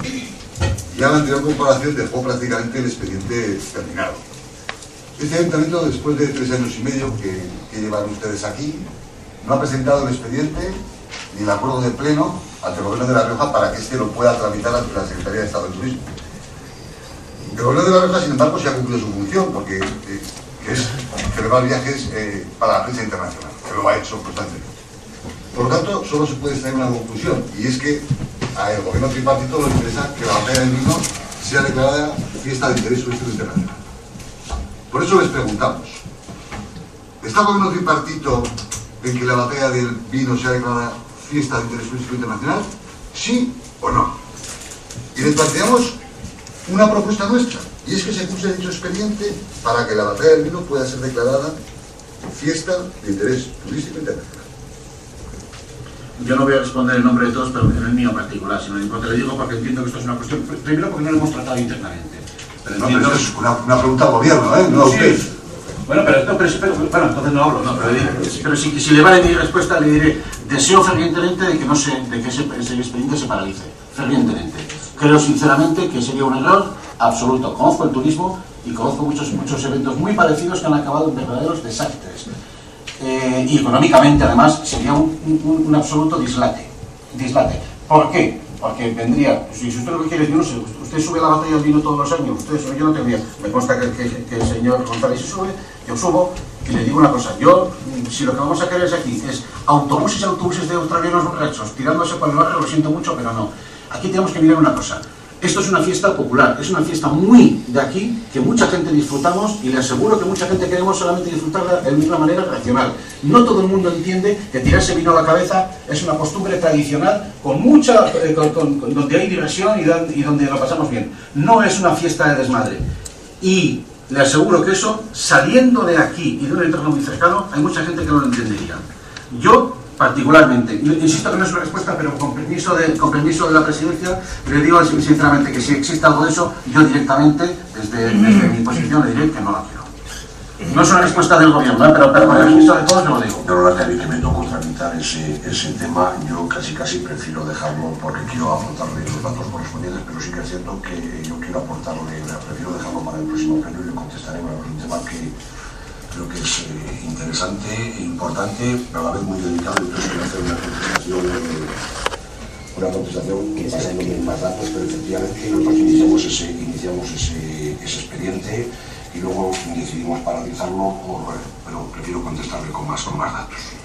Ya la anterior comparación dejó prácticamente el expediente terminado. Este ayuntamiento, después de 3 años y medio que llevan ustedes aquí, no ha presentado el expediente ni el acuerdo de pleno ante el Gobierno de La Rioja para que este lo pueda tramitar ante la Secretaría de Estado de Turismo. El Gobierno de La Rioja, sin embargo, sí ha cumplido su función, porque es celebrar viajes para la prensa internacional, que lo ha hecho constantemente. Por lo tanto, solo se puede extraer una conclusión, y es que al Gobierno tripartito le interesa que la batalla del vino sea declarada fiesta de interés turístico internacional. Por eso les preguntamos, ¿está el Gobierno tripartito en que la batalla del vino sea declarada fiesta de interés turístico internacional? ¿Sí o no? Y les planteamos una propuesta nuestra, y es que se curse dicho expediente para que la batalla del vino pueda ser declarada fiesta de interés turístico internacional. Yo no voy a responder en nombre de todos, pero en el mío en particular, sino porque le digo porque entiendo que esto es una cuestión, primero porque no lo hemos tratado internamente. Pero no, pero es una pregunta al gobierno, no a usted. Sí. Bueno, pero entonces no hablo, no, pero si le vale mi respuesta, le diré, deseo fervientemente de que ese expediente se paralice, fervientemente. Creo sinceramente que sería un error absoluto. Conozco el turismo y conozco muchos eventos muy parecidos que han acabado en verdaderos desastres. Y económicamente, además, sería un absoluto dislate. ¿Por qué? Porque vendría, si usted lo que quiere es, yo no sé, usted sube la batalla del vino todos los años, usted sube, yo no tendría, me consta que el señor González se sube, yo subo, y le digo una cosa, yo, si lo que vamos a querer es aquí, es autobuses de australianos borrachos, tirándose por el barrio, lo siento mucho, pero no. Aquí tenemos que mirar una cosa. Esto es una fiesta popular, es una fiesta muy de aquí, que mucha gente disfrutamos y le aseguro que mucha gente queremos solamente disfrutarla de una manera racional. No todo el mundo entiende que tirarse vino a la cabeza es una costumbre tradicional donde hay diversión y donde lo pasamos bien. No es una fiesta de desmadre. Y le aseguro que eso, saliendo de aquí y de un entorno muy cercano, hay mucha gente que no lo entendería. Yo, particularmente, insisto que no es una respuesta, pero con permiso de la presidencia, le digo sinceramente que si existe algo de eso, yo directamente, desde mi posición, le diré que no la quiero. No es una respuesta del gobierno, pero con permiso de todos lo digo. Yo la que me tocó tramitar ese tema, yo casi prefiero dejarlo porque quiero aportarle los datos correspondientes, pero sí que es cierto que yo quiero aportarle, prefiero dejarlo para el próximo pleno y le contestaré. Bueno, es un tema que creo que es interesante e importante, pero a la vez muy delicado, entonces quiero hacer una contestación pasándome en más datos, pero efectivamente nosotros iniciamos ese expediente y luego decidimos paralizarlo, pero prefiero contestarle con más datos.